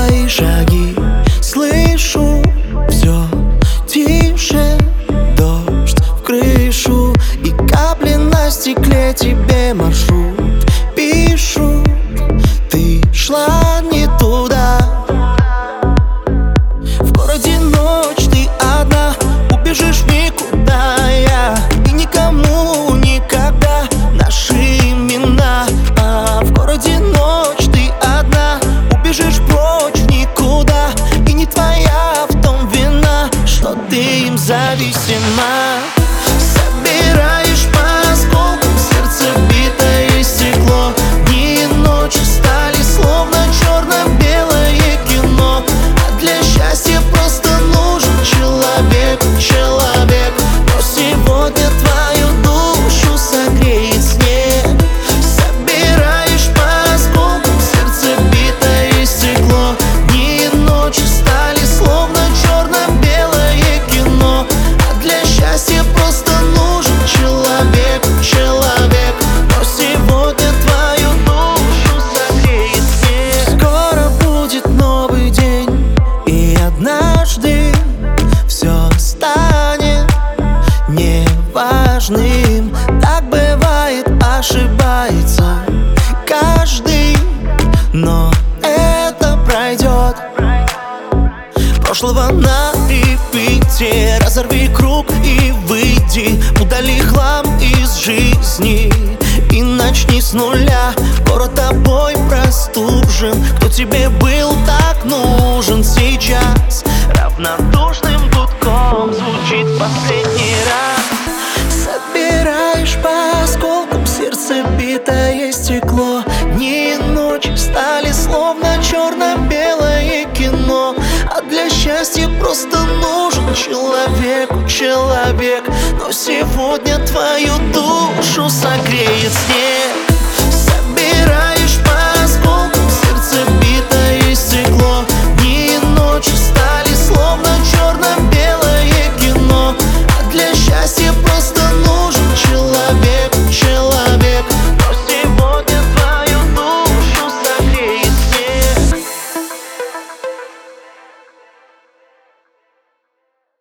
твои шаги слышу все тише. Дождь в крышу и капли на стекле тебе маршрут пишут. Ты шла не туда. В городе ночь, ты одна, убежишь в никуда. Я и никому никогда наши имена. В городе ночь, ты одна, убежишь прочь в никуда. И не твоя в том вина, что ты им зависима. Собираешь по осколкам сердце битое стекло. Дни и ночи стали словно черно-белое кино. А для счастья просто нужен человек, человек. Но сегодня твою душу согреет снег. Собираешь по осколкам сердце битое стекло. Дни и ночи стали словно черно-белое кино. А для счастья просто нужен человек, человек. Но сегодня твою душу согреет снег. Скоро будет новый день, и однажды все станет неважным. Так бывает, ошибается каждый, но это пройдет. Прошлого на репите разорви круг и выйди. Удали хлам из жизни и начни с нуля. Город тобой простужен. Кто тебе был так нужен сейчас? Равнодушным гудком звучит последний раз. Собираешь по осколкам сердце битое стекло. Дни и ночи стали словно черно-белое кино. А для счастья просто нужен человек, человек. Но сегодня твою душу согреет снег. Собираешь по осколкам сердце битое